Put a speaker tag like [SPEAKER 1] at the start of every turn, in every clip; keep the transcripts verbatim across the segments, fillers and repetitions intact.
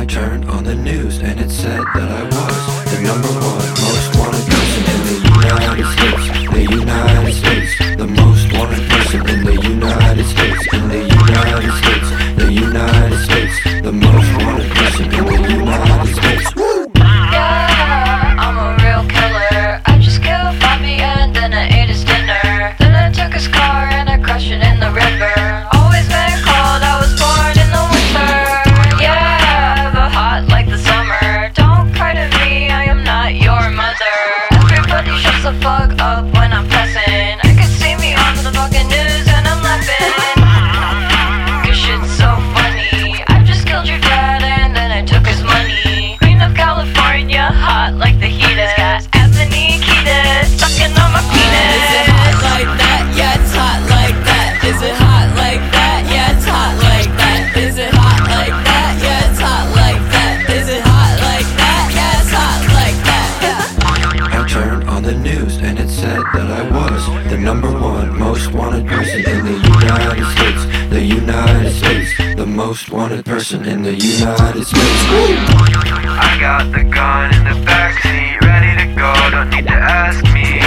[SPEAKER 1] I turned on the news and it said that I was the number one most wanted person in the United States. The United States, the most wanted person in the United States. In the United States, the United States, the most wanted person in the United States. Woo!
[SPEAKER 2] Yeah, I'm a real killer. I just killed Bobby and then I ate his dinner. Then I took his car and I crushed it in the river. Always been cold, I was born in the winter. Yeah, but hot like the summer. Don't cry to me, I am not your mother. Everybody shuts the fuck up when I'm pressing. I can see me on the fucking news and I'm laughing. Cause shit's so funny. I just killed your dad and then I took his money. Queen of California, hot like the heat is. Got Anthony Kiedis sucking on my penis.
[SPEAKER 3] Is it hot like that? Yeah, it's hot like that. Is it hot like that? Yeah, it's hot like that. Is it hot like that? Yeah, it's hot like that. Is it hot like that? Yeah, it's hot like that. Yeah.
[SPEAKER 1] I turned on the news and it said that I was the number one most wanted person in the United States. The United States, the most wanted person in the United States. Woo!
[SPEAKER 4] I got the gun in the backseat, ready to go, don't need to ask me.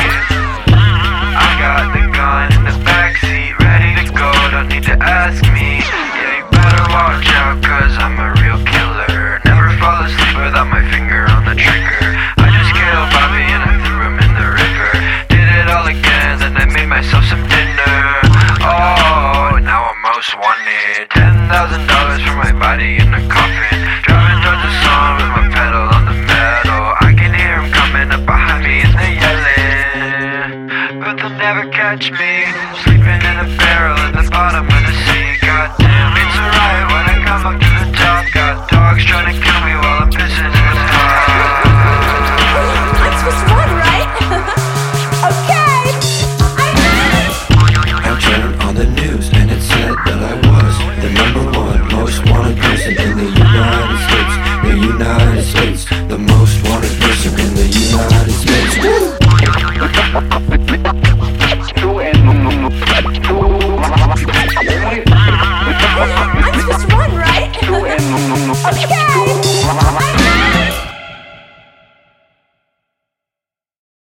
[SPEAKER 4] I got the gun in the backseat, ready to go, don't need to ask me. Yeah, you better watch out, cause I'm a real killer. Never fall asleep without my finger on the trigger. I just killed Bobby and I threw him in the river. Did it all again, then I made myself some dinner. Oh, now I'm most wanted. Ten thousand dollars for my body in a coffin. Driving towards the sun with my pedal on the metal. I can hear him coming up behind me and they're yelling, but they'll never catch me. Sleeping in a barrel at the bottom of the sea. Goddamn, it's alright when I come up to the top. Got dogs trying to kill me while I'm pissing in his house.